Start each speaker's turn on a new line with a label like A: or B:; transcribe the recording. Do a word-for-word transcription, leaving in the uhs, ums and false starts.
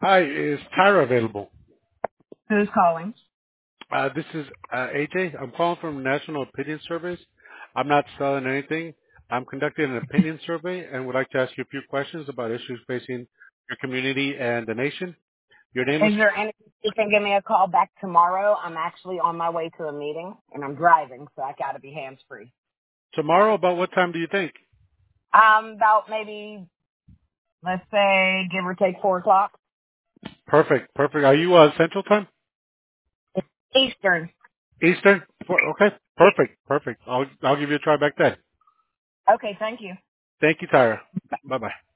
A: Hi, is Tyra available?
B: Who's calling?
A: Uh, this is uh, A J. I'm calling from National Opinion Surveys. I'm not selling anything. I'm conducting an opinion survey and would like to ask you a few questions about issues facing your community and the nation. Your name is
B: Is there any, you can give me a call back tomorrow? I'm actually on my way to a meeting and I'm driving, so I gotta be hands free.
A: tomorrow. About what time do you think?
B: Um, about maybe, let's say, give or take four o'clock.
A: Perfect, perfect. Are you uh, Central Time?
B: Eastern.
A: Eastern? Four- Okay, perfect, perfect. I'll I'll give you a try back then.
B: Okay, thank you.
A: Thank you, Tyra. Bye bye.